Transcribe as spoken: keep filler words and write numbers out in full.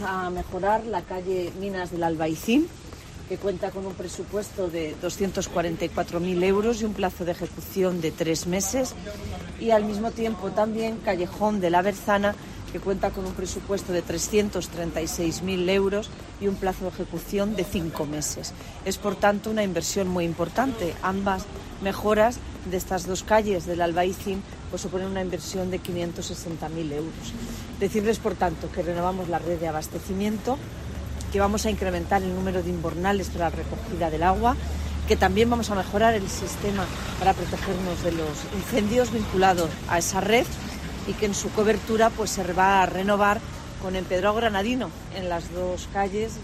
A mejorar la calle Minas del Albaicín, que cuenta con un presupuesto de doscientos cuarenta y cuatro mil euros y un plazo de ejecución de tres meses. Y al mismo tiempo también Callejón de la Berzana, que cuenta con un presupuesto de trescientos treinta y seis mil euros y un plazo de ejecución de cinco meses. Es, por tanto, una inversión muy importante. Ambas mejoras de estas dos calles del Albaicín pues suponen una inversión de quinientos sesenta mil euros. Decirles, por tanto, que renovamos la red de abastecimiento, que vamos a incrementar el número de invernales para la recogida del agua, que también vamos a mejorar el sistema para protegernos de los incendios vinculados a esa red y que en su cobertura pues se va a renovar con empedrado granadino en las dos calles